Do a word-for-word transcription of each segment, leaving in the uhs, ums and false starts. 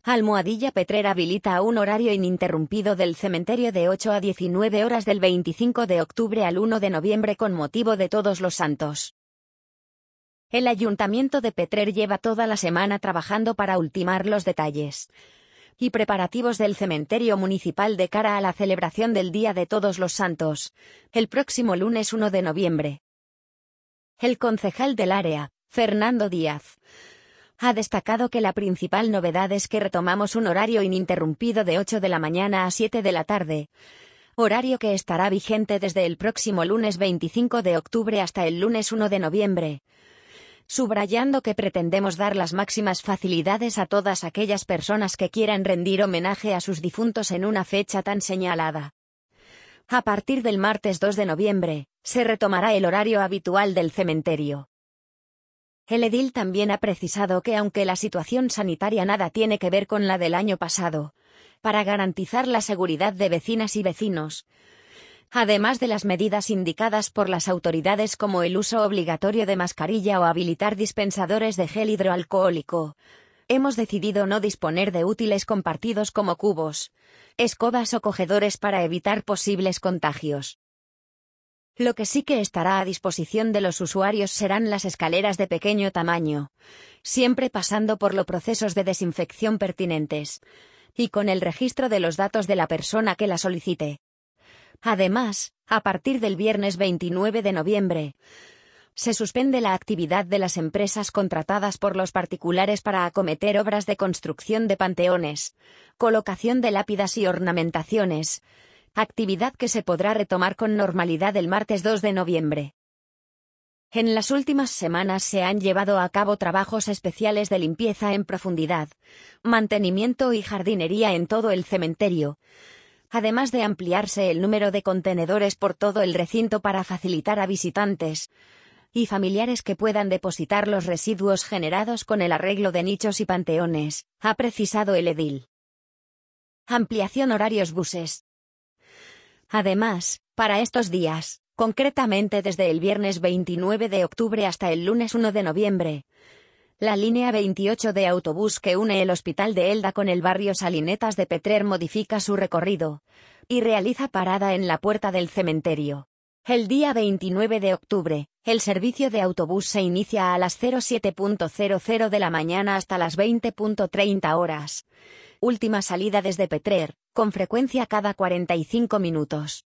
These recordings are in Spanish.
Almohadilla Petrer habilita un horario ininterrumpido del cementerio de ocho a diecinueve horas del veinticinco de octubre al uno de noviembre con motivo de Todos los Santos. El Ayuntamiento de Petrer lleva toda la semana trabajando para ultimar los detalles y preparativos del cementerio municipal de cara a la celebración del Día de Todos los Santos, el próximo lunes uno de noviembre. El concejal del área, Fernando Díaz, ha destacado que la principal novedad es que retomamos un horario ininterrumpido de ocho de la mañana a siete de la tarde, horario que estará vigente desde el próximo lunes veinticinco de octubre hasta el lunes uno de noviembre, subrayando que pretendemos dar las máximas facilidades a todas aquellas personas que quieran rendir homenaje a sus difuntos en una fecha tan señalada. A partir del martes dos de noviembre, se retomará el horario habitual del cementerio. El edil también ha precisado que aunque la situación sanitaria nada tiene que ver con la del año pasado, para garantizar la seguridad de vecinas y vecinos, además de las medidas indicadas por las autoridades como el uso obligatorio de mascarilla o habilitar dispensadores de gel hidroalcohólico, hemos decidido no disponer de útiles compartidos como cubos, escobas o cogedores para evitar posibles contagios. Lo que sí que estará a disposición de los usuarios serán las escaleras de pequeño tamaño, siempre pasando por los procesos de desinfección pertinentes, y con el registro de los datos de la persona que la solicite. Además, a partir del viernes veintinueve de noviembre, se suspende la actividad de las empresas contratadas por los particulares para acometer obras de construcción de panteones, colocación de lápidas y ornamentaciones, actividad que se podrá retomar con normalidad el martes dos de noviembre. En las últimas semanas se han llevado a cabo trabajos especiales de limpieza en profundidad, mantenimiento y jardinería en todo el cementerio, además de ampliarse el número de contenedores por todo el recinto para facilitar a visitantes y familiares que puedan depositar los residuos generados con el arreglo de nichos y panteones, ha precisado el edil. Ampliación horarios buses. Además, para estos días, concretamente desde el viernes veintinueve de octubre hasta el lunes uno de noviembre, la línea veintiocho de autobús que une el Hospital de Elda con el barrio Salinetas de Petrer modifica su recorrido y realiza parada en la puerta del cementerio. El día veintinueve de octubre, el servicio de autobús se inicia a las siete cero de la mañana hasta las veinte treinta horas. Última salida desde Petrer, con frecuencia cada cuarenta y cinco minutos.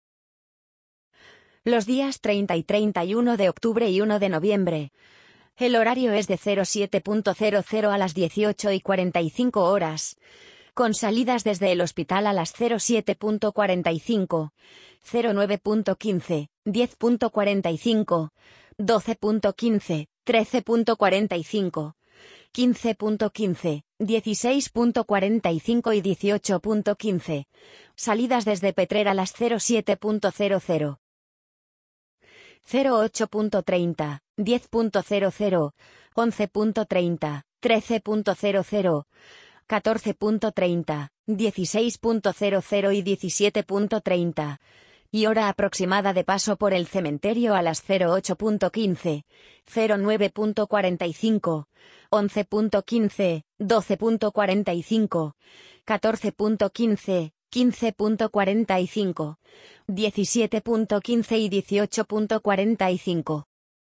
Los días treinta y treinta y uno de octubre y uno de noviembre, el horario es de siete cero a las dieciocho y cuarenta y cinco horas, con salidas desde el hospital a las siete cuarenta y cinco, nueve quince, diez cuarenta y cinco, doce quince, trece cuarenta y cinco, quince quince, dieciséis cuarenta y cinco y dieciocho quince. Salidas desde Petrer a las siete cero cero, ocho treinta, diez cero, once treinta, trece cero, catorce treinta, dieciséis cero y diecisiete treinta. Y hora aproximada de paso por el cementerio a las ocho quince, nueve cuarenta y cinco, once quince, doce cuarenta y cinco, catorce quince, quince cuarenta y cinco, diecisiete quince y dieciocho cuarenta y cinco.